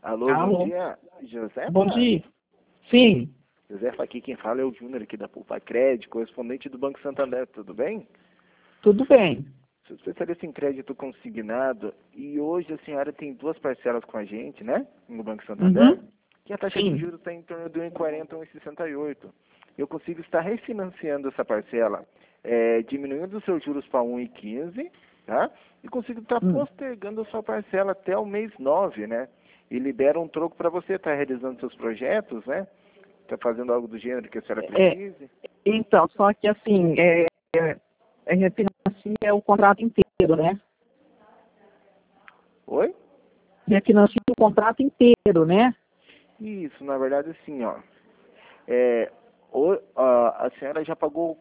Alô, bom Alô, dia, Josefa? bom dia. Sim, Josefa, aqui quem fala é o Júnior aqui da Poupa Crédito, correspondente do Banco Santander, tudo bem? tudo bem. Sou especialista em crédito consignado e hoje a senhora tem duas parcelas com a gente, né? No Banco Santander, Uhum, que a taxa de sim. juros está em torno de 1,40 a 1,68. Eu consigo estar refinanciando essa parcela, diminuindo os seus juros para 1,15, tá? E consigo estar Hum. postergando a sua parcela até o mês 9, né? E libera um troco para você estar realizando seus projetos, né? Está fazendo algo do gênero que a senhora É, precise. então, só que assim, refinancia o contrato inteiro, né? Oi? Refinancia o contrato inteiro, né? Isso, na verdade, sim, ó. A senhora já pagou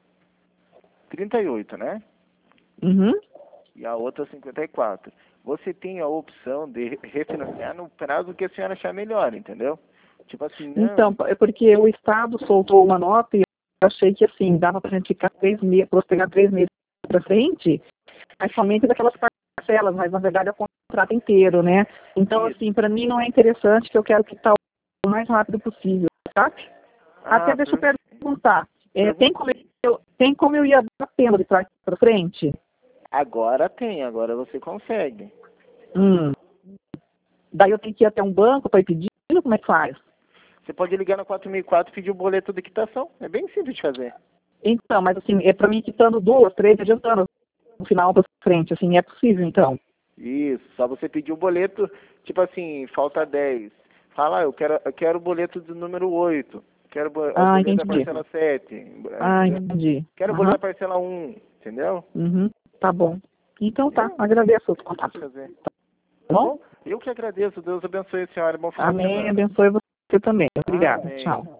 38, né? Uhum. E a outra 54. Você tem a opção de refinanciar no prazo que a senhora achar melhor, entendeu? Tipo assim, Então, não. é porque o Estado soltou uma nota e eu achei que assim, dava pra gente ficar 3 meses, postergar 3 meses pra frente, mas somente daquelas parcelas, mas na verdade é o contrato inteiro, né? Então, Isso. assim, para mim não é interessante, que eu quero que tal o mais rápido possível, sabe? Até Ah, deixa eu perguntar, pergunta. tem como eu ir abatendo de trás para frente? Agora tem, agora você consegue. Hum. Daí eu tenho que ir até um banco para ir pedindo, como é que faz? Você pode ligar na 4004 e pedir o boleto de quitação. É bem simples de fazer. Então, mas assim, é para mim quitando 2, 3, adiantando no final para frente, assim, é possível então? Isso, só você pedir o boleto, tipo assim, falta 10. Fala, eu quero o boleto do número 8. Quero o Ah, boleto da entendi. parcela 7, Ah, entendeu? entendi. Quero o boleto Aham. da parcela 1, entendeu? Uhum. Tá bom. Então tá, Entendeu? agradeço o Simples de contato. fazer. Tá Tá bom? bom? Eu que agradeço. Deus abençoe a senhora. Bom final de Amém, semana. abençoe você também. Obrigada. Amém. Tchau.